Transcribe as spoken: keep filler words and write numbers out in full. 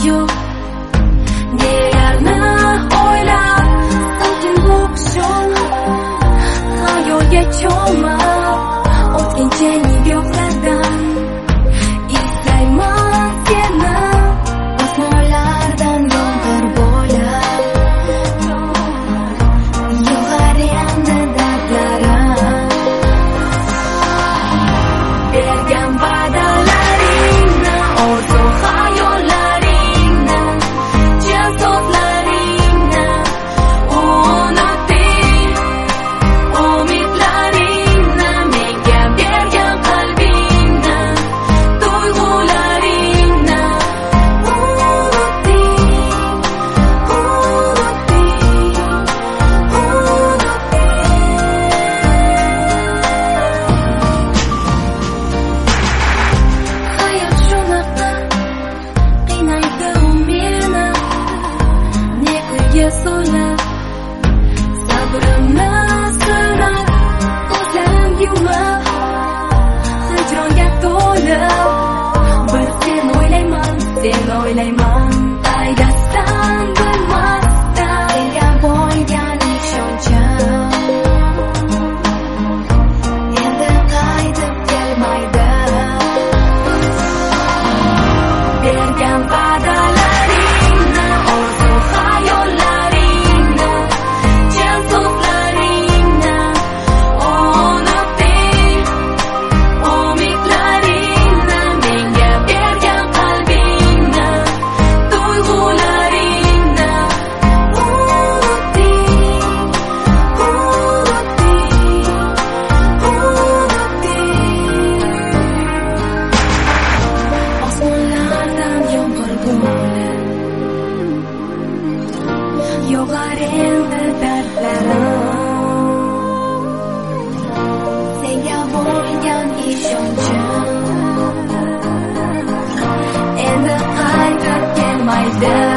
yo'q. Nelarni o'ylab sokin o'qishim, xayolga cho'mib o'tkinchi yo'qlardan izlayman seni, osmonlardan yomg'ir bo'lib yog'ar endi dardlarim. Bergan va'dalaringni, orzu hayollaringni, chin so'zlaringni unutding, umidlaringni, menga bergan qalbingni, tuyg'ularingni unutding, hayot shunaqa qiynaydi u meni, ne kuyga so'lib sabrimni sinab, ko'zlarim yumib hijronga to'lib, bir sen o'ylayman, sen o'ylayman, qaydasan bilmasdan senga bo'lgan ishonchim endi qaytib kelmaydi. Bergan va'dalaringni, orzu hayollaringni, chin so'zlaringni unutding, umidlaringni, menga bergan qalbingni, tuyg'ularingni unutding, unutding. Osmonlardan yomg'ir bo'lib yog'ar endi dardlarim, senga bo'lgan ishonchim endi qaytib kelmaydi.